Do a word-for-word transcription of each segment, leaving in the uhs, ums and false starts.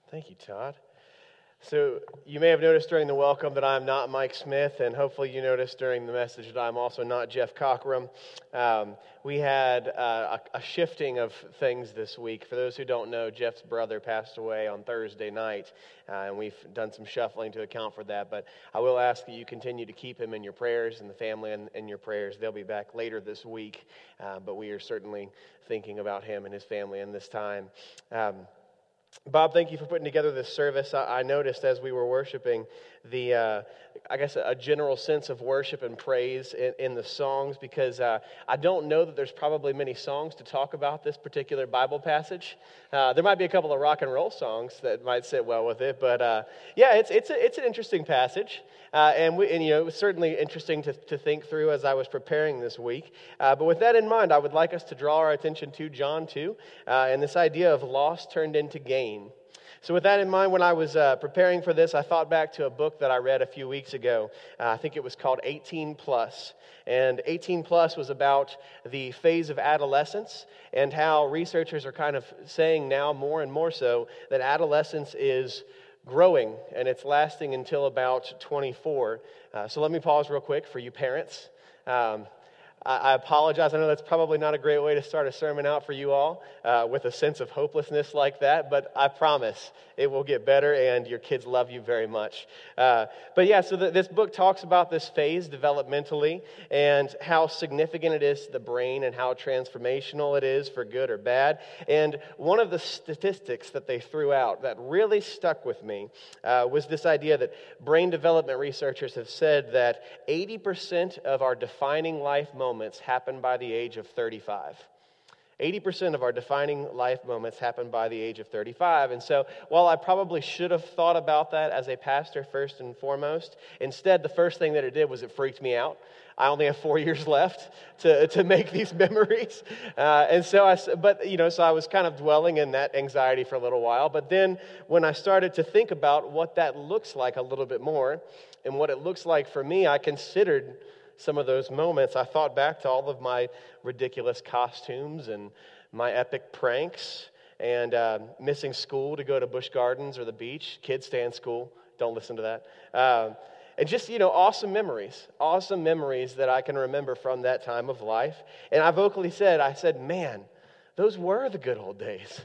Thank you, Todd. So you may have noticed during the welcome that I'm not Mike Smith, and hopefully you noticed during the message that I'm also not Jeff Cockrum. Um, we had uh, a, a shifting of things this week. For those who don't know, Jeff's brother passed away on Thursday night, uh, and we've done some shuffling to account for that. But I will ask that you continue to keep him in your prayers and the family in, in your prayers. They'll be back later this week, uh, but we are certainly thinking about him and his family in this time. Um, Bob, thank you for putting together this service. I, I noticed as we were worshiping the, uh, I guess, a general sense of worship and praise in, in the songs, because uh, I don't know that there's probably many songs to talk about this particular Bible passage. Uh, there might be a couple of rock and roll songs that might sit well with it, but uh, yeah, it's it's a, it's an interesting passage, uh, and we, and you know it was certainly interesting to to think through as I was preparing this week. Uh, but with that in mind, I would like us to draw our attention to John two, uh, and this idea of loss turned into gain. So with that in mind, when I was uh, preparing for this, I thought back to a book that I read a few weeks ago. Uh, I think it was called eighteen plus. And eighteen plus was about the phase of adolescence and how researchers are kind of saying now more and more so that adolescence is growing and it's lasting until about twenty-four. Uh, so let me pause real quick for you parents. Um, I apologize. I know that's probably not a great way to start a sermon out for you all uh, with a sense of hopelessness like that, but I promise it will get better and your kids love you very much. Uh, but yeah, so the, this book talks about this phase developmentally and how significant it is to the brain and how transformational it is for good or bad. And one of the statistics that they threw out that really stuck with me uh, was this idea that brain development researchers have said that eighty percent of our defining life moments happen by the age of thirty-five. eighty percent of our defining life moments happen by the age of thirty-five. And so while I probably should have thought about that as a pastor first and foremost, instead the first thing that it did was it freaked me out. I only have four years left to, to make these memories. Uh, and so I, but you know, so I was kind of dwelling in that anxiety for a little while. But then when I started to think about what that looks like a little bit more and what it looks like for me, I considered some of those moments. I thought back to all of my ridiculous costumes and my epic pranks and uh, missing school to go to Busch Gardens or the beach. Kids, stay in school. Don't listen to that. Uh, and just, you know, awesome memories. Awesome memories that I can remember from that time of life. And I vocally said, I said, man, those were the good old days.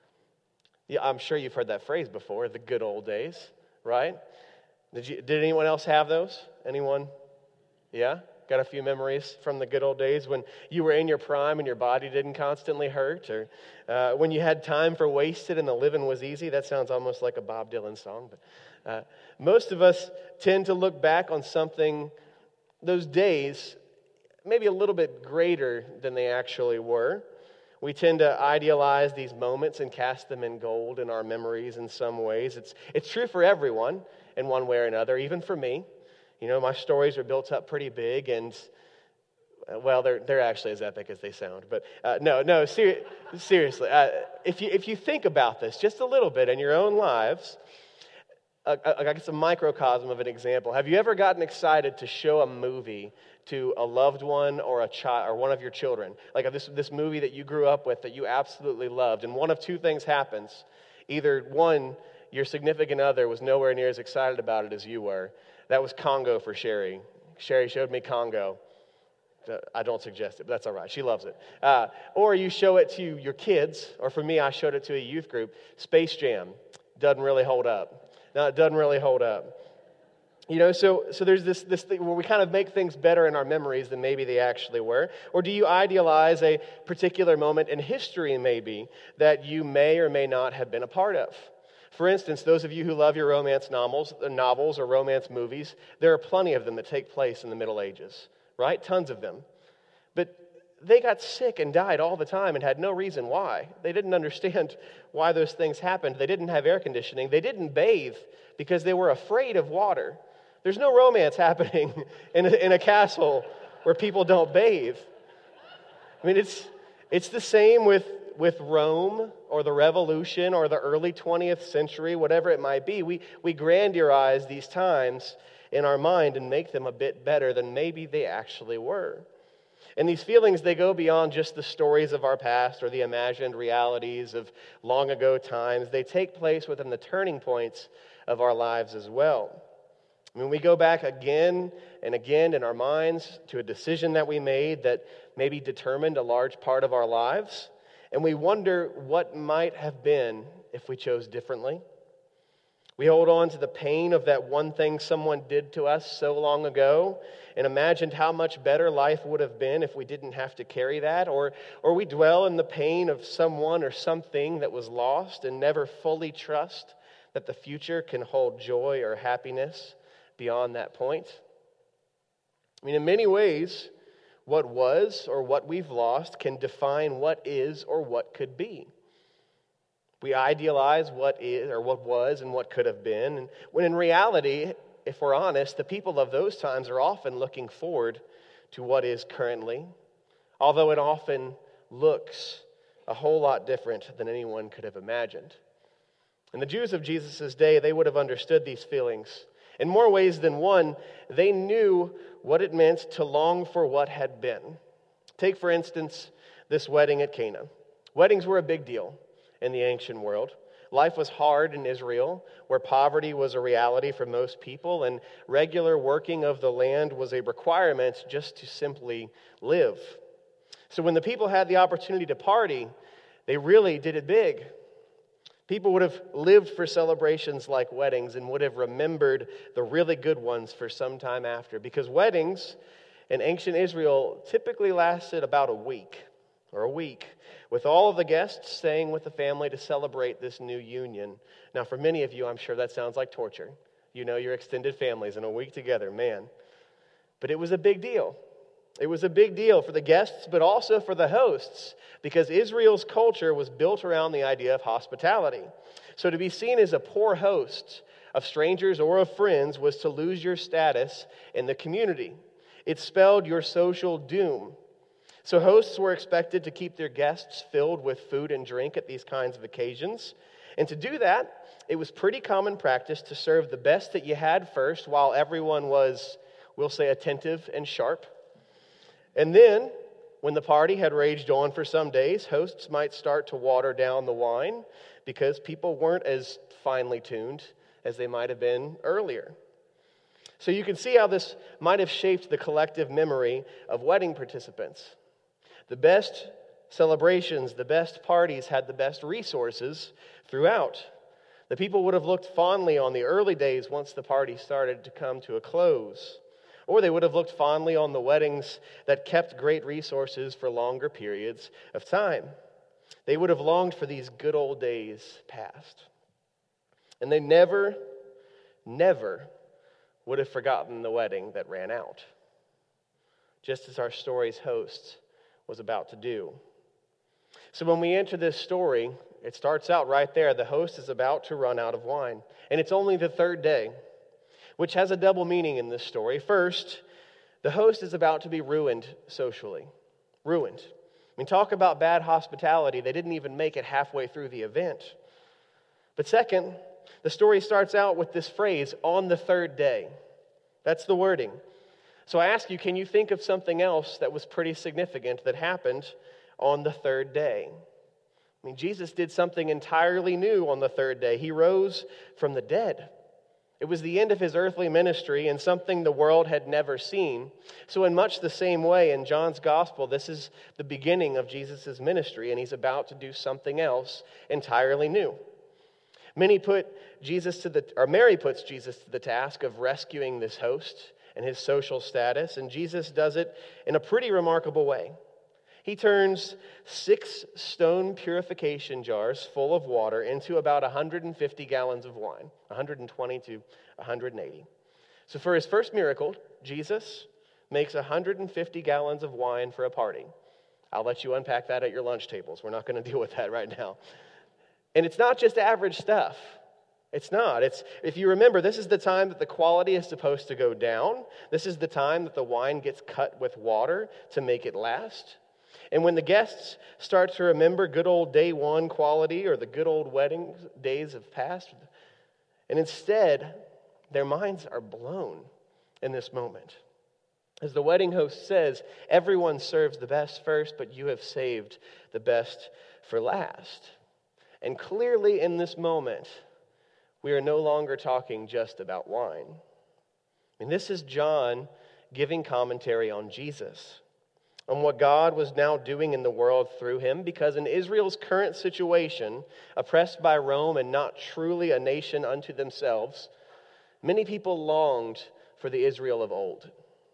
Yeah, I'm sure you've heard that phrase before, the good old days, right? Did you? Did anyone else have those? Anyone? Yeah? Got a few memories from the good old days when you were in your prime and your body didn't constantly hurt, or uh, when you had time for wasted and the living was easy. That sounds almost like a Bob Dylan song. But uh, most of us tend to look back on something, those days, maybe a little bit greater than they actually were. We tend to idealize these moments and cast them in gold in our memories in some ways. It's it's true for everyone in one way or another, even for me. You know, my stories are built up pretty big, and, uh, well, they're they're actually as epic as they sound. But uh, no, no, ser- seriously, uh, if you if you think about this just a little bit in your own lives, uh, I guess a microcosm of an example. Have you ever gotten excited to show a movie to a loved one or a child or one of your children? Like this this movie that you grew up with that you absolutely loved, and one of two things happens: either one, your significant other was nowhere near as excited about it as you were. That was Congo for Sherry. Sherry showed me Congo. I don't suggest it, but that's all right. She loves it. Uh, or you show it to your kids, or for me, I showed it to a youth group. Space Jam doesn't really hold up. No, it doesn't really hold up. You know, so so there's this this thing where we kind of make things better in our memories than maybe they actually were. Or do you idealize a particular moment in history, maybe, that you may or may not have been a part of? For instance, those of you who love your romance novels, novels or romance movies, there are plenty of them that take place in the Middle Ages, right? Tons of them. But they got sick and died all the time and had no reason why. They didn't understand why those things happened. They didn't have air conditioning. They didn't bathe because they were afraid of water. There's no romance happening in a, in a castle where people don't bathe. I mean, it's it's the same with with Rome or the Revolution or the early twentieth century, whatever it might be. We we grandiose these times in our mind and make them a bit better than maybe they actually were. And these feelings, they go beyond just the stories of our past or the imagined realities of long ago times. They take place within the turning points of our lives as well. I mean, we go back again and again in our minds to a decision that we made that maybe determined a large part of our lives, and we wonder what might have been if we chose differently. We hold on to the pain of that one thing someone did to us so long ago and imagined how much better life would have been if we didn't have to carry that. Or, or we dwell in the pain of someone or something that was lost and never fully trust that the future can hold joy or happiness beyond that point. I mean, in many ways, what was or what we've lost can define what is or what could be. We idealize what is or what was and what could have been, and when in reality, if we're honest, the people of those times are often looking forward to what is currently, although it often looks a whole lot different than anyone could have imagined. And the Jews of Jesus' day, they would have understood these feelings. In more ways than one, they knew what it meant to long for what had been. Take, for instance, this wedding at Cana. Weddings were a big deal in the ancient world. Life was hard in Israel, where poverty was a reality for most people, and regular working of the land was a requirement just to simply live. So when the people had the opportunity to party, they really did it big. People would have lived for celebrations like weddings and would have remembered the really good ones for some time after, because weddings in ancient Israel typically lasted about a week or a week, with all of the guests staying with the family to celebrate this new union. Now, for many of you, I'm sure that sounds like torture. You know, your extended families in a week together, man. But it was a big deal. It was a big deal for the guests, but also for the hosts, because Israel's culture was built around the idea of hospitality. So to be seen as a poor host of strangers or of friends was to lose your status in the community. It spelled your social doom. So hosts were expected to keep their guests filled with food and drink at these kinds of occasions. And to do that, it was pretty common practice to serve the best that you had first while everyone was, we'll say, attentive and sharp. And then, when the party had raged on for some days, hosts might start to water down the wine because people weren't as finely tuned as they might have been earlier. So you can see how this might have shaped the collective memory of wedding participants. The best celebrations, the best parties had the best resources throughout. The people would have looked fondly on the early days once the party started to come to a close. Or they would have looked fondly on the weddings that kept great resources for longer periods of time. They would have longed for these good old days past. And they never, never would have forgotten the wedding that ran out, just as our story's host was about to do. So when we enter this story, it starts out right there. The host is about to run out of wine, and it's only the third day, which has a double meaning in this story. First, the host is about to be ruined socially. Ruined. I mean, talk about bad hospitality. They didn't even make it halfway through the event. But second, the story starts out with this phrase, on the third day. That's the wording. So I ask you, can you think of something else that was pretty significant that happened on the third day? I mean, Jesus did something entirely new on the third day. He rose from the dead. It was the end of his earthly ministry and something the world had never seen. So in much the same way, in John's gospel, this is the beginning of Jesus' ministry, and he's about to do something else entirely new. Many put Jesus to the, or Mary puts Jesus to the task of rescuing this host and his social status, and Jesus does it in a pretty remarkable way. He turns six stone purification jars full of water into about one hundred fifty gallons of wine, one hundred twenty to one hundred eighty. So for his first miracle, Jesus makes one hundred fifty gallons of wine for a party. I'll let you unpack that at your lunch tables. We're not going to deal with that right now. And it's not just average stuff. It's not. It's, if you remember, this is the time that the quality is supposed to go down. This is the time that the wine gets cut with water to make it last. And when the guests start to remember good old day one quality or the good old wedding days of past, and instead, their minds are blown in this moment. As the wedding host says, everyone serves the best first, but you have saved the best for last. And clearly in this moment, we are no longer talking just about wine. And this is John giving commentary on Jesus, on what God was now doing in the world through him, because in Israel's current situation, oppressed by Rome and not truly a nation unto themselves, many people longed for the Israel of old.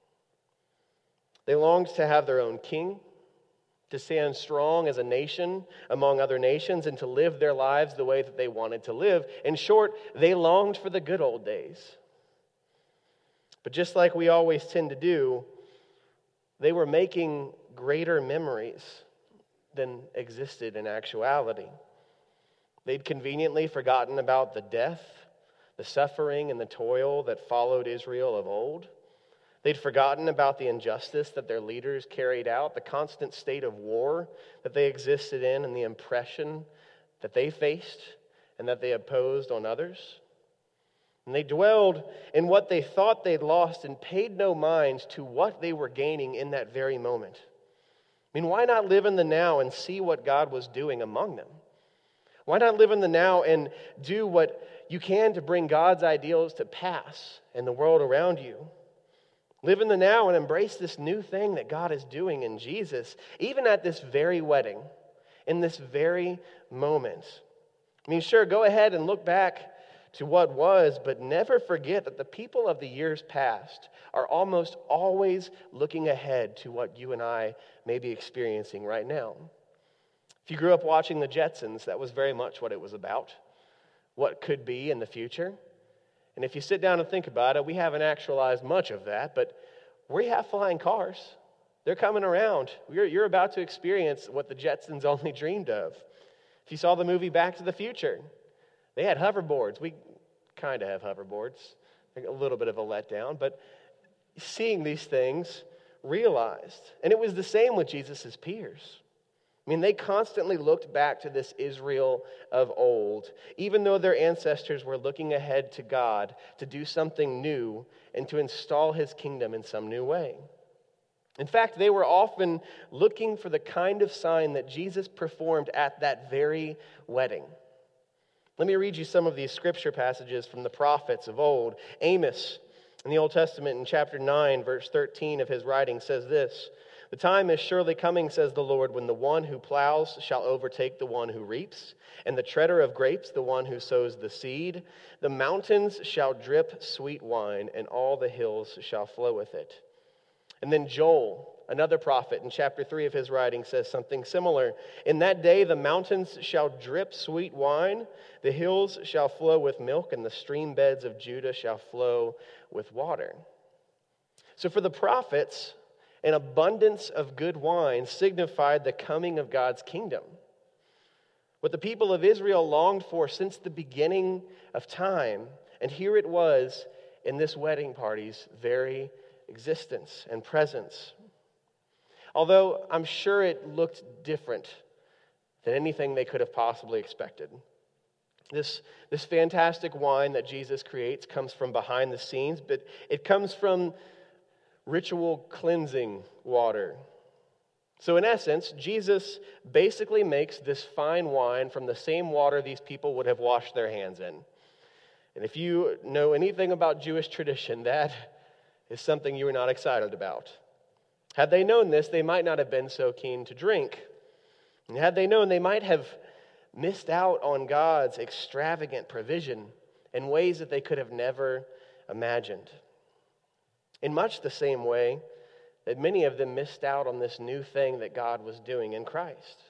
They longed to have their own king, to stand strong as a nation among other nations, and to live their lives the way that they wanted to live. In short, they longed for the good old days. But just like we always tend to do, they were making greater memories than existed in actuality. They'd conveniently forgotten about the death, the suffering, and the toil that followed Israel of old. They'd forgotten about the injustice that their leaders carried out, the constant state of war that they existed in, and the oppression that they faced and that they imposed on others. And they dwelled in what they thought they'd lost and paid no mind to what they were gaining in that very moment. I mean, why not live in the now and see what God was doing among them? Why not live in the now and do what you can to bring God's ideals to pass in the world around you? Live in the now and embrace this new thing that God is doing in Jesus, even at this very wedding, in this very moment. I mean, sure, go ahead and look back to what was, but never forget that the people of the years past are almost always looking ahead to what you and I may be experiencing right now. If you grew up watching the Jetsons, that was very much what it was about, what could be in the future. And if you sit down and think about it, we haven't actualized much of that, but we have flying cars. They're coming around. You're, you're about to experience what the Jetsons only dreamed of. If you saw the movie Back to the Future, they had hoverboards. We kind of have hoverboards. A little bit of a letdown, but seeing these things realized. And it was the same with Jesus' peers. I mean, they constantly looked back to this Israel of old, even though their ancestors were looking ahead to God to do something new and to install his kingdom in some new way. In fact, they were often looking for the kind of sign that Jesus performed at that very wedding. Let me read you some of these scripture passages from the prophets of old. Amos in the Old Testament in chapter nine, verse thirteen of his writing says this: "The time is surely coming, says the Lord, when the one who plows shall overtake the one who reaps, and the treader of grapes the one who sows the seed. The mountains shall drip sweet wine, and all the hills shall flow with it." And then Joel, another prophet, in chapter three of his writing says something similar. "In that day the mountains shall drip sweet wine, the hills shall flow with milk, and the stream beds of Judah shall flow with water." So for the prophets, an abundance of good wine signified the coming of God's kingdom. What the people of Israel longed for since the beginning of time. And here it was in this wedding party's very existence and presence. Although I'm sure it looked different than anything they could have possibly expected. This, this fantastic wine that Jesus creates comes from behind the scenes, but it comes from ritual cleansing water. So in essence, Jesus basically makes this fine wine from the same water these people would have washed their hands in. And if you know anything about Jewish tradition, that is something you are not excited about. Had they known this, they might not have been so keen to drink. And had they known, they might have missed out on God's extravagant provision in ways that they could have never imagined. In much the same way that many of them missed out on this new thing that God was doing in Christ.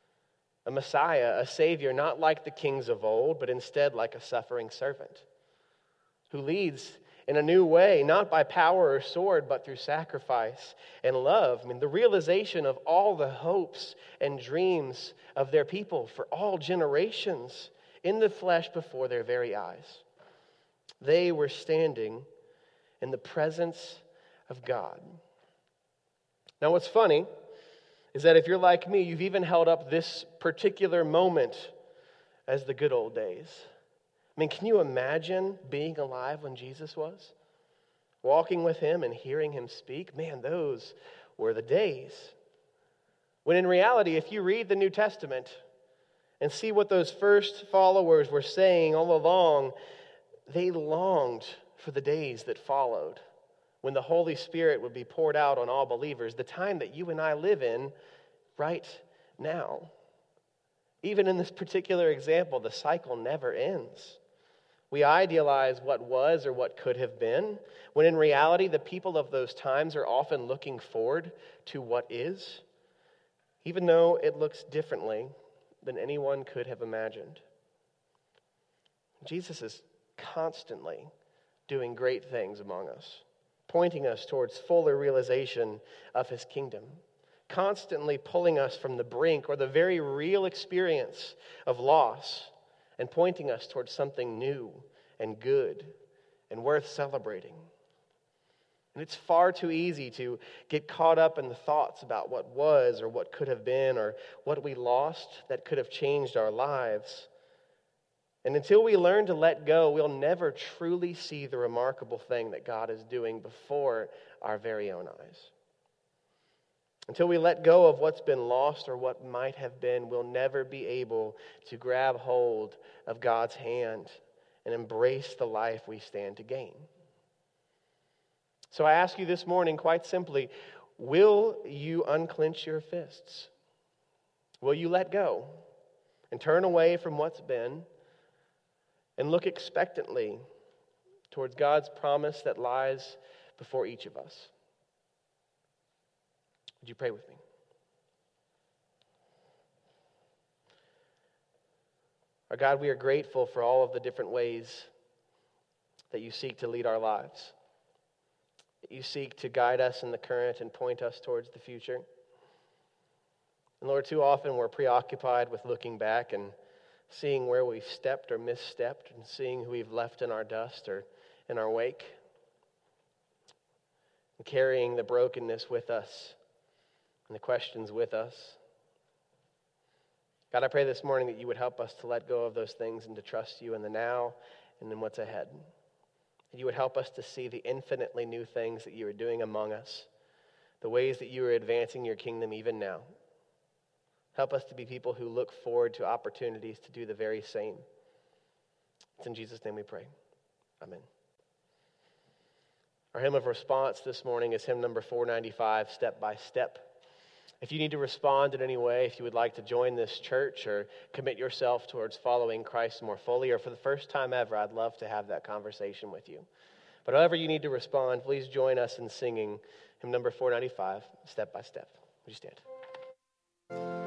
A Messiah, a Savior, not like the kings of old, but instead like a suffering servant who leads in a new way, not by power or sword, but through sacrifice and love. I mean, the realization of all the hopes and dreams of their people for all generations in the flesh before their very eyes. They were standing in the presence of God. Now, what's funny is that if you're like me, you've even held up this particular moment as the good old days. I mean, can you imagine being alive when Jesus was? walking with him and hearing him speak, man, those were the days. When in reality, if you read the New Testament and see what those first followers were saying all along, they longed for the days that followed, when the Holy Spirit would be poured out on all believers, the time that you and I live in right now. Even in this particular example, the cycle never ends. We idealize what was or what could have been, when in reality, the people of those times are often looking forward to what is, even though it looks differently than anyone could have imagined. Jesus is constantly doing great things among us, pointing us towards fuller realization of his kingdom, constantly pulling us from the brink or the very real experience of loss and pointing us towards something new and good and worth celebrating. And it's far too easy to get caught up in the thoughts about what was or what could have been or what we lost that could have changed our lives. And until we learn to let go, we'll never truly see the remarkable thing that God is doing before our very own eyes. Until we let go of what's been lost or what might have been, we'll never be able to grab hold of God's hand and embrace the life we stand to gain. So I ask you this morning, quite simply, will you unclench your fists? Will you let go and turn away from what's been and look expectantly towards God's promise that lies before each of us? Would you pray with me? Our God, we are grateful for all of the different ways that you seek to lead our lives. That you seek to guide us in the current and point us towards the future. And Lord, too often we're preoccupied with looking back and seeing where we've stepped or misstepped and seeing who we've left in our dust or in our wake. And carrying the brokenness with us and the questions with us. God, I pray this morning that you would help us to let go of those things and to trust you in the now and in what's ahead. That you would help us to see the infinitely new things that you are doing among us, the ways that you are advancing your kingdom even now. Help us to be people who look forward to opportunities to do the very same. It's in Jesus' name we pray. Amen. Our hymn of response this morning is hymn number four ninety-five, Step by Step. If you need to respond in any way, if you would like to join this church or commit yourself towards following Christ more fully, or for the first time ever, I'd love to have that conversation with you. But however you need to respond, please join us in singing hymn number four ninety-five, Step by Step. Would you stand?